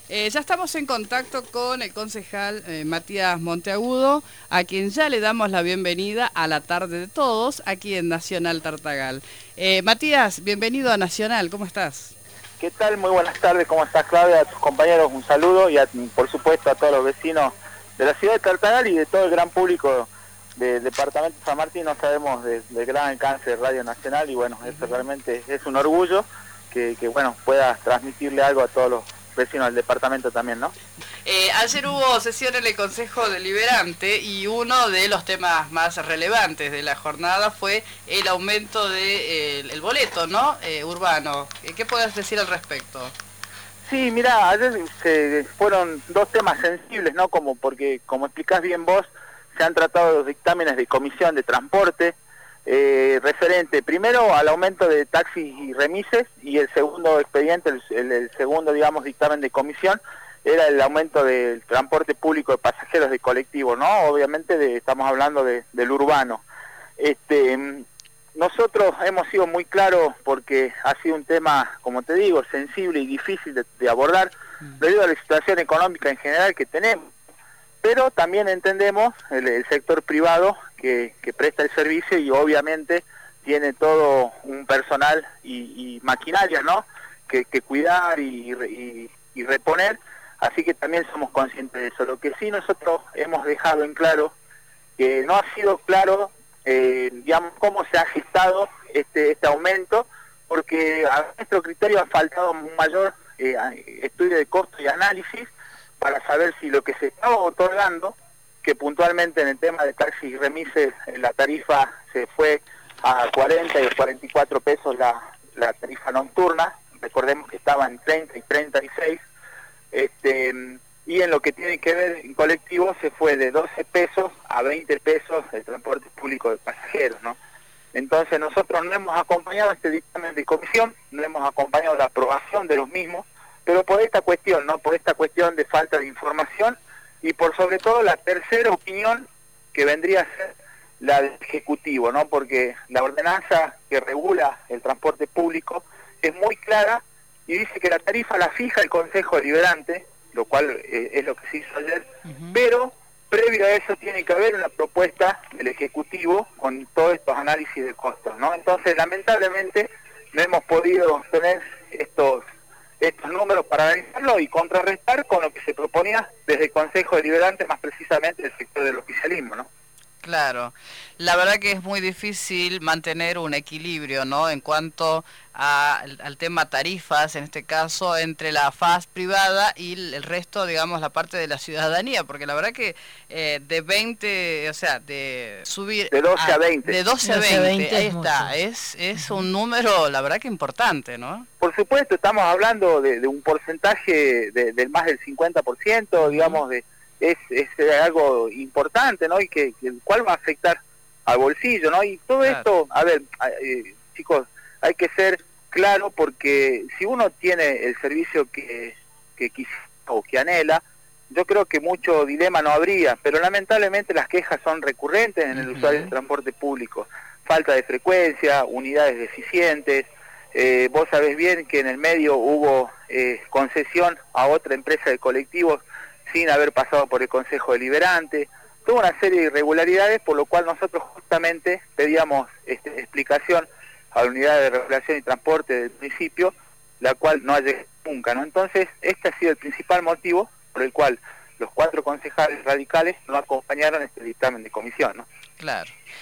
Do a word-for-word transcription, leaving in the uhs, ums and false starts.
Eh, ya estamos en contacto con el concejal eh, Matías Monteagudo, a quien ya le damos la bienvenida a la tarde de todos, aquí en Nacional Tartagal. Eh, Matías, bienvenido a Nacional, ¿cómo estás? ¿Qué tal? Muy buenas tardes, ¿cómo estás, Claudia? A tus compañeros un saludo y a, por supuesto a todos los vecinos de la ciudad de Tartagal y de todo el gran público del departamento de San Martín. No sabemos de, del gran alcance de Radio Nacional y bueno, eso realmente es un orgullo que, que bueno, puedas transmitirle algo a todos los vecinos del departamento también, ¿no? Eh, ayer hubo sesión en el Consejo Deliberante y uno de los temas más relevantes de la jornada fue el aumento del de, eh, el boleto, ¿no? Eh, urbano. ¿Qué puedes decir al respecto? Sí, mira, ayer se fueron dos temas sensibles, ¿no? Como porque, como explicás bien vos, se han tratado los dictámenes de comisión de transporte, eh, referente primero al aumento de taxis y remises, y el segundo expediente, el, el, el segundo, digamos, dictamen de comisión, era el aumento del transporte público de pasajeros de colectivo, ¿no? Obviamente de, estamos hablando de, del urbano. Este, nosotros hemos sido muy claros porque ha sido un tema, como te digo, sensible y difícil de, de abordar, debido a la situación económica en general que tenemos. Pero también entendemos el, el sector privado que, que presta el servicio y obviamente tiene todo un personal y, y maquinaria, ¿no? Que, que cuidar y, y, y reponer, así que también somos conscientes de eso. Lo que sí nosotros hemos dejado en claro, que no ha sido claro, eh, digamos, cómo se ha gestado este, este aumento, porque a nuestro criterio ha faltado un mayor eh, estudio de costo y análisis, para saber si lo que se estaba otorgando, que puntualmente en el tema de taxis y remises la tarifa se fue a cuarenta y cuarenta y cuatro pesos la, la tarifa nocturna, recordemos que estaba en treinta y treinta y seis, este, y en lo que tiene que ver en colectivo se fue de doce pesos a veinte pesos el transporte público de pasajeros, ¿no? Entonces nosotros no hemos acompañado este dictamen de comisión, no hemos acompañado la aprobación de los mismos, pero por esta cuestión, ¿no? Por esta cuestión de falta de información y por sobre todo la tercera opinión que vendría a ser la del Ejecutivo, ¿no? Porque la ordenanza que regula el transporte público es muy clara y dice que la tarifa la fija el Consejo Deliberante, lo cual eh, es lo que se hizo ayer, uh-huh. Pero previo a eso tiene que haber una propuesta del Ejecutivo con todos estos análisis de costos, ¿no? Entonces, lamentablemente, no hemos podido tener estos estos números para analizarlo y contrarrestar con lo que se proponía desde el Consejo Deliberante, más precisamente el sector del oficialismo, ¿no? Claro, la verdad que es muy difícil mantener un equilibrio, ¿no? En cuanto a, al tema tarifas, en este caso, entre la faz privada y el resto, digamos, la parte de la ciudadanía, porque la verdad que eh, de veinte, o sea, de subir... De doce a veinte. De doce a veinte, ahí está, es, es un número, la verdad que importante, ¿no? Por supuesto, estamos hablando de, de un porcentaje de, del más del cincuenta por ciento, uh-huh. digamos, de... Es, es algo importante, ¿no? Y que, que el cual va a afectar al bolsillo, ¿no? Y todo claro. Esto, a ver, eh, chicos, hay que ser claro porque si uno tiene el servicio que, que quisiera o que anhela, yo creo que mucho dilema no habría, pero lamentablemente las quejas son recurrentes en el uh-huh. usuario del transporte público. Falta de frecuencia, unidades deficientes, eh, vos sabés bien que en el medio hubo eh, concesión a otra empresa de colectivos sin haber pasado por el Consejo Deliberante, toda una serie de irregularidades, por lo cual nosotros justamente pedíamos este, explicación a la Unidad de Regulación y Transporte del municipio, la cual no ha llegado nunca, ¿no? Entonces, este ha sido el principal motivo por el cual los cuatro concejales radicales no acompañaron este dictamen de comisión, ¿no? Claro.